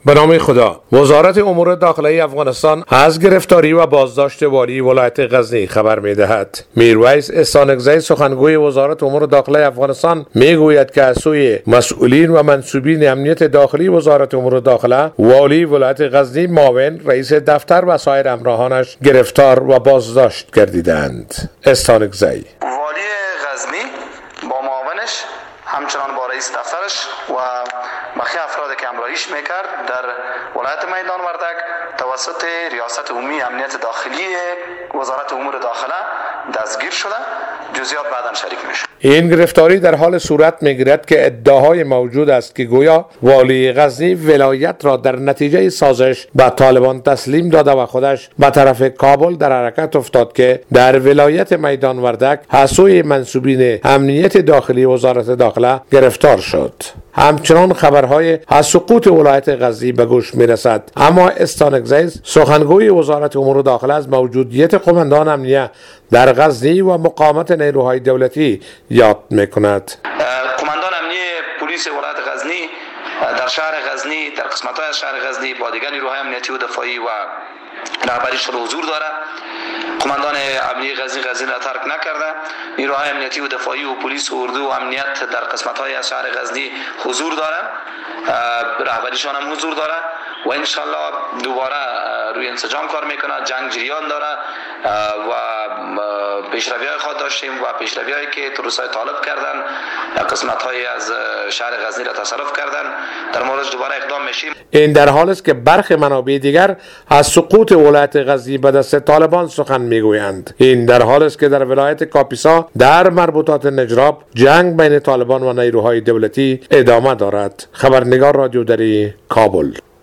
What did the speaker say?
به نام خدا. وزارت امور داخلی افغانستان از گرفتاری و بازداشت والی ولایت غزنی خبر می‌دهد. میرویس استانکزی سخنگوی وزارت امور داخلی افغانستان میگوید که از سوی مسئولین و منصوبین امنیت داخلی وزارت امور داخله، والی ولایت غزنی، معاون رئیس دفتر و سایر همراهانش گرفتار و بازداشت گردیدند. استانکزی: والی غزنی با معاونش همچنان با رئیس دفترش و بقیه افرادی که همراهیش میکرد در ولایت میدان وردک توسط ریاست عمومی امنیت داخلی وزارت امور داخله دستگیر شده. جزئیات بعداً شریک میشه. این گرفتاری در حال صورت میگیرد که ادعاهای موجود است که گویا والی غزنی ولایت را در نتیجه سازش به طالبان تسلیم داده و خودش به طرف کابل در حرکت افتاد که در ولایت میدان وردک از سوی منصوبین امنیت داخلی وزارت داخله گرفتار شد. همچنان خبرهای از سقوط ولایت غزنی به گوش میرسد، اما استانکزی سخنگوی وزارت امور داخله از موجودیت قماندان امنیه در غزنی و مقاومت نیروهای دولتی یاد میکند. قماندان امنیه پلیس ولایت غزنی در شهر غزنی، در قسمت‌های از شهر غزنی با دیگر نیروهای امنیتی و دفاعی و رهبریش حضور داره. قماندان امنیه غزنی را ترک نکرده. نیروهای امنیتی و دفاعی و پلیس و اردو و امنیت در قسمت‌های از شهر غزنی حضور داره. رهبریشان هم حضور داره و انشالله دوباره روی انسجام کار میکنه. جنگ جریان داره و پیشروی‌های خود داشتیم و پیشروی‌هایی که تروریست‌های طالب کردن قسمت‌های از شهر غزنی را تصرف کردن، در موردش دوباره اقدام میشیم. این در حال است که برخی منابع دیگر از سقوط ولایت غزنی به دست طالبان سخن میگویند. این در حال است که در ولایت کاپیسا در مربوطات نجراب جنگ بین طالبان و نیروهای دولتی ادامه دارد. خبرنگار رادیو دری، کابل.